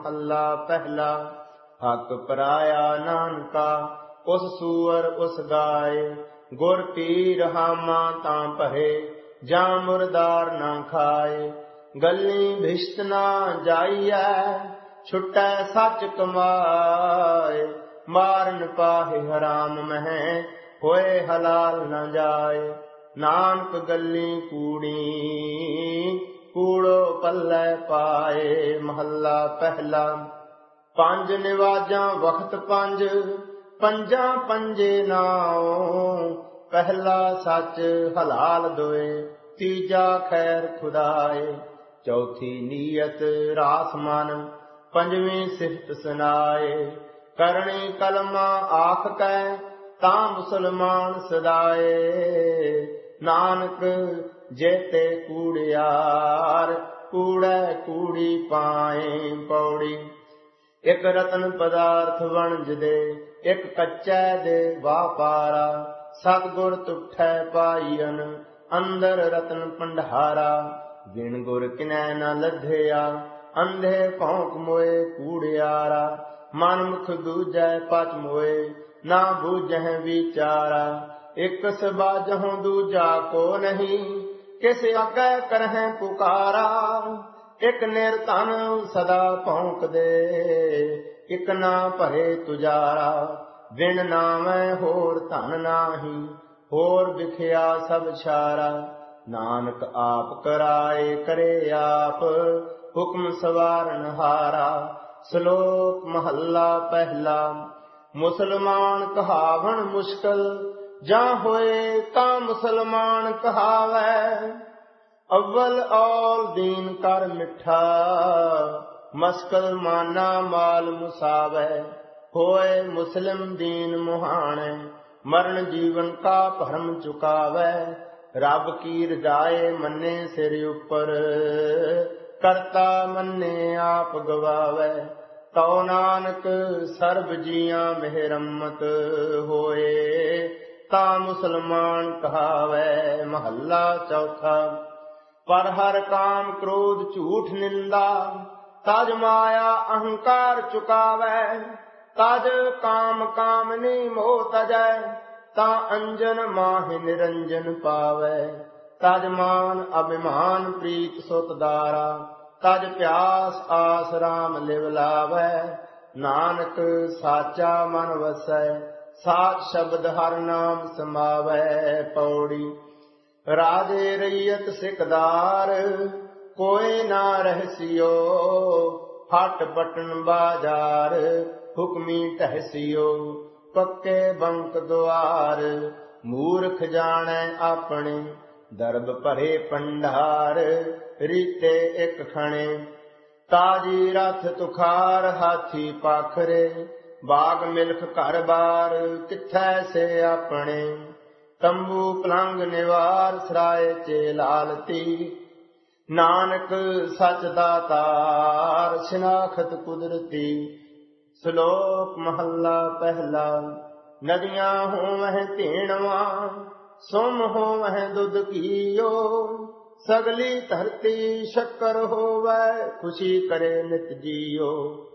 महला पहला। हक पराया नानका उस सूअर उस गाय, गुर पीर हामा तां भरे, जा मुरदार ना खाए। गली भिष्ट ना जाइए, छुटै सच कमाए। मारन पाहे हराम मह, होए हलाल न जाए। नानक गली कूड़ी, कूड़ो पल्ले पाए। महला पहला। पंज निवाजा वक्त पंज, पंजा पंजे नाओ। पहला सच हलाल दोए, तीजा खैर खुदाए। चौथी नीयत रास मन, पंजवीं सिफत सुनाए। करणी कलमा आख कै, तां मुसलमान सदाए। नानक जेते कूड़ियार, कूड़ै कूड़ी पाए। पौड़ी। एक रतन पदार्थ वणज दे, एक कच्चै दे वापारा। सतगुर तुठै पाईअन, अंदर रतन भंडारा। बिन गुर किनै न लधया, अंधे भौंक मोए कूड़ियारा। मन मुख दूजै पच मोए, ना बूझह विचारा। एक सबाजहु दूजा को नहीं, किस आगे करह पुकारा। एक निर्धन सदा भौंक दे, एक ना भरे तुजारा। बिन नामै होर धन नाही, होर बिखया सब छारा। नानक आप कराए करे आप, हुक्म सवारन हारा। श्लोक महला पहला। मुसलमान कहावन मुश्किल, जा होए ता मुसलमान कहावै। अव्वल औल दीन कर मिठा, मस्कल माना माल मुसावै। होए मुस्लिम दीन मुहाने, मरण जीवन का भरम चुकावै। रब की रजाए मन्ने सिर उपर, करता मन्ने आप गवावै। तौ नानक सर्ब जियां मेहरमत होए, ता मुसलमान कहावै। महला चौथा। पर हर काम क्रोध झूठ निंदा, तज माया अहंकार चुकावै। तज काम कामनी मोह तजै, ता अंजन माहि निरंजन पावै। तज मान अभिमान प्रीत सुत दारा, तज प्यास आस राम लिव लावै। नानक साचा मन वसै, साच शब्द हर नाम समावै। पौड़ी। राजे रैयत सिकदार, कोई ना रहसियो। हट बटन बाजार, हुक्मी टहसियो। पक्के बंक द्वार, मूर्ख जाने अपने। दरब भरे पंडार, रीते एक खणे। ताजी रथ तुखार, हाथी पाखरे। बाग मिल्ख घर बार, किथै से अपने। तंबू पलंग निवार, सराय चे लालती। नानक सच दातार, शिनाखत कुदरती। श्लोक महला पहला। नदियां होवह तीणवा, सुम होवह दुध कीयो। सगली धरती शक्कर होवै, खुशी करे नित जियो।